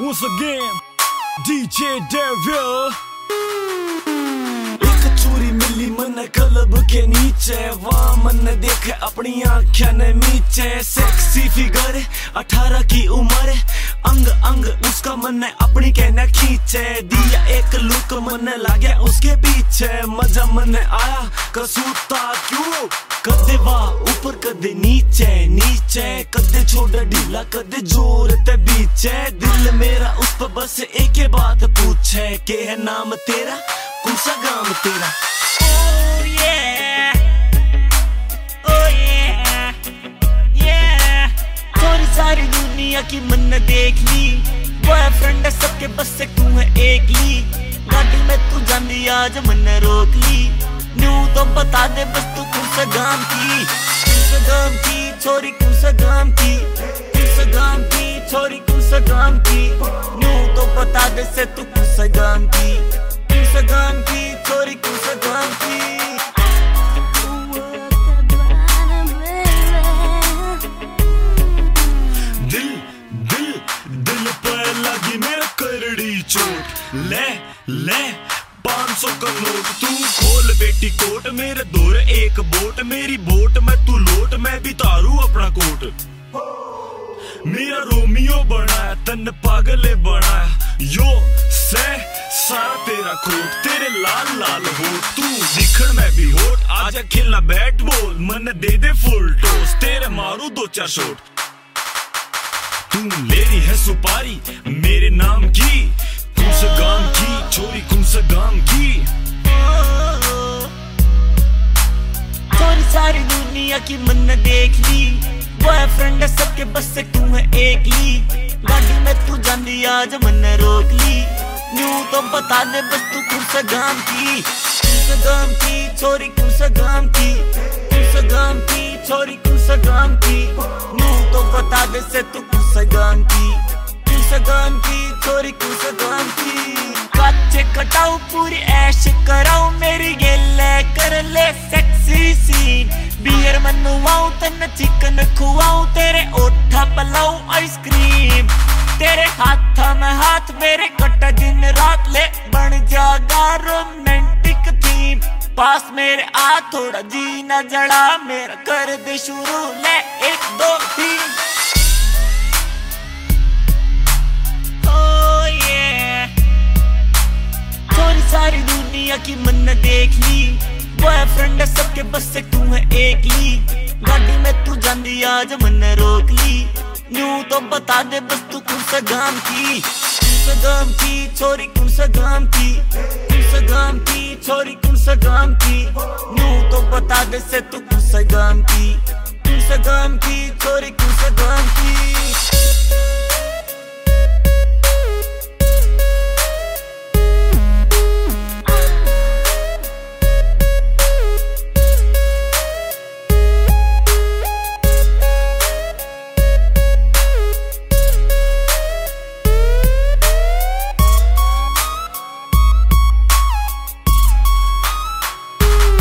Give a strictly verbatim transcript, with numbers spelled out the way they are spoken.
once again, D J Devil। एक चूरी मिली मन कलब के नीचे, वाह मन देखे अपनी आँखें ने नीचे। सेक्सी फिगर अठारह की उम्र, अंग अंग उसका मन अपनी कहना खींचे। दिया एक लुक मन लागे उसके पीछे, मजा मन आया कसूता क्यों। कदे वाह ऊपर कदे नीचे नीचे, कदे छोड़ ढीला कदे जोर ते बीचे। दिल मेरा उस पर बस एक ही बात पूछे, के है नाम तेरा, कौन सा गाम तेरा। Oh yeah, oh yeah, yeah। थोड़ी सारी दुनिया की मन देख ली, बॉयफ्रेंड है सबके बस से तू है एक ली। गाड़ी में तू जानी आज मन रोक ली, न्यू तो बता दे बस तू कौन सा गाम की। कौन सा गाम की छोरी, कौन सा गाम की, कौन सा गाम की छोरी, कौन सा गाम की। न्यू तो बता दे से तू कौन सा गाम की, कौन सा गाम की छोरी, कौन सा गाम की। दिल दिल दिल पर लगी मेरा करड़ी चोट, ले ले पाँच सौ का नोट। तू खोल बेटी कोट, मेरे दौर एक बोट। मेरी बोट में तू लोट, मैं भी तारू अपना कोट। मेरा रोमियो बनाया तन पागले बनाया, यो से सारा तेरा खोट। तेरे लाल लाल होठ, तू दिखण में भी होठ। आजा खेलना बैट बॉल, मन दे दे फुल टॉस, तेरे मारू दो चार शॉट। तू ले रही है सुपारी मेरे नाम की, कौन सा गाम की छोरी, कौन सा गाम की। थोड़ी सारी दुनिया की मन देख ली, बॉयफ्रेंड है सबके बस से तू है एक ली। गाड़ी में तू जानी आज मन रोक ली, न्यू तो बता दे बस तू कौन सा गाम की। कौन सा गाम की छोरी, कौन सा गाम की, कौन सा गाम की छोरी, कौन सा गाम की। न्यू तो बता दे से तू कौन सा गाम की, कौन सा गाम की छोरी, कौन सा गाम की। बच्चे कटाऊ पूरी ऐश कराऊ, मेरी गेले कर ले सेक्सी सीन। बियर मनवाऊं तन चिकन खुआऊं, तेरे ओठा पलाऊं आइसक्रीम। तेरे हाथ में हाथ मेरे कट दिन रात, ले बन जागा रोमांटिक थीम। पास मेरे आ थोड़ा जीना जड़ा, मेरा कर दे शुरू, ले एक दो तीन। oh yeah। थोड़ी सारी दुनिया की मन देख ली, बॉयफ्रेंड है सबके बस से तू है एक ली। गाड़ी में तू जानी आज मन रोक ली, न्यू तो बता दे बस तू कौन सा गाम की। कौन सा गाम की छोरी, कौन सा गाम की, कौन सा गाम की छोरी, कौन सा गाम की। न्यू तो बता दे से तू कौन सा गाम की, कौन सा गाम की छोरी, कौन सा गाम की।